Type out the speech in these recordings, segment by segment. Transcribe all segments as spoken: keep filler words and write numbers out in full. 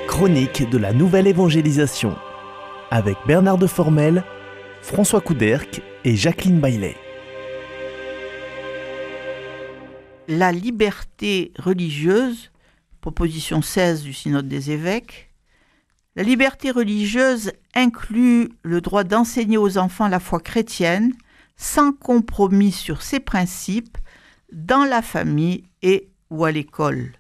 chronique de la nouvelle évangélisation avec Bernard de Formel, François Couderc et Jacqueline Baillet. La liberté religieuse, proposition seize du Synode des évêques. La liberté religieuse inclut le droit d'enseigner aux enfants la foi chrétienne sans compromis sur ses principes dans la famille et ou à l'école.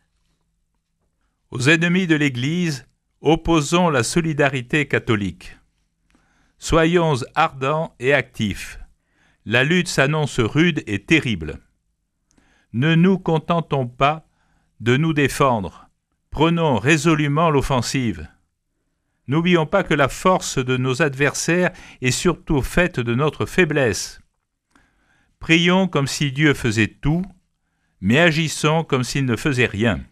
Aux ennemis de l'Église, opposons la solidarité catholique. Soyons ardents et actifs. La lutte s'annonce rude et terrible. Ne nous contentons pas de nous défendre. Prenons résolument l'offensive. N'oublions pas que la force de nos adversaires est surtout faite de notre faiblesse. Prions comme si Dieu faisait tout, mais agissons comme s'il ne faisait rien.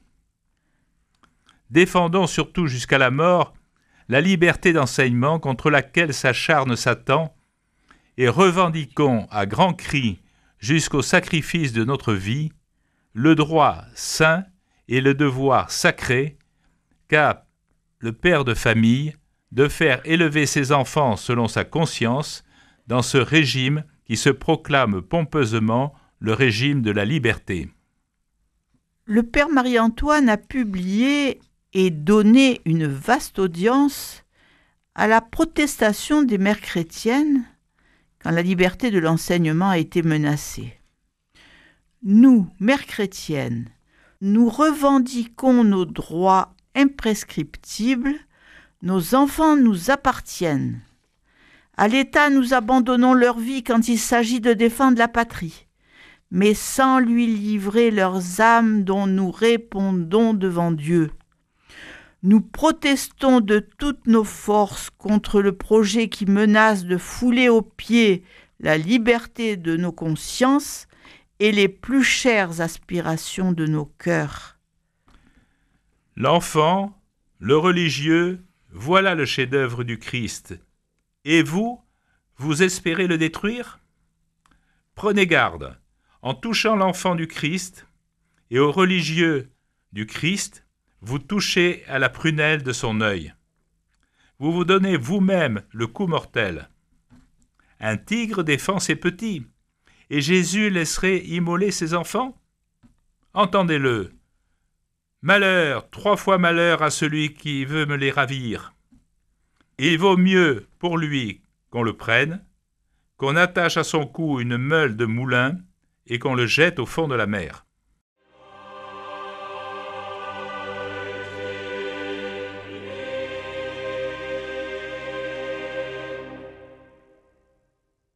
Défendons surtout jusqu'à la mort la liberté d'enseignement contre laquelle s'acharne Satan et revendiquons à grands cris jusqu'au sacrifice de notre vie le droit saint et le devoir sacré qu'a le père de famille de faire élever ses enfants selon sa conscience dans ce régime qui se proclame pompeusement le régime de la liberté. Le père Marie-Antoine a publié et donné une vaste audience à la protestation des mères chrétiennes quand la liberté de l'enseignement a été menacée. Nous, mères chrétiennes, nous revendiquons nos droits imprescriptibles, nos enfants nous appartiennent. À l'État, nous abandonnons leur vie quand il s'agit de défendre la patrie, mais sans lui livrer leurs âmes dont nous répondons devant Dieu. Nous protestons de toutes nos forces contre le projet qui menace de fouler aux pieds la liberté de nos consciences et les plus chères aspirations de nos cœurs. L'enfant, le religieux, voilà le chef-d'œuvre du Christ. Et vous, vous espérez le détruire ? Prenez garde, en touchant l'enfant du Christ et au religieux du Christ, vous touchez à la prunelle de son œil. Vous vous donnez vous-même le coup mortel. Un tigre défend ses petits, et Jésus laisserait immoler ses enfants ? Entendez-le. Malheur, trois fois malheur à celui qui veut me les ravir. Il vaut mieux pour lui qu'on le prenne, qu'on attache à son cou une meule de moulin et qu'on le jette au fond de la mer.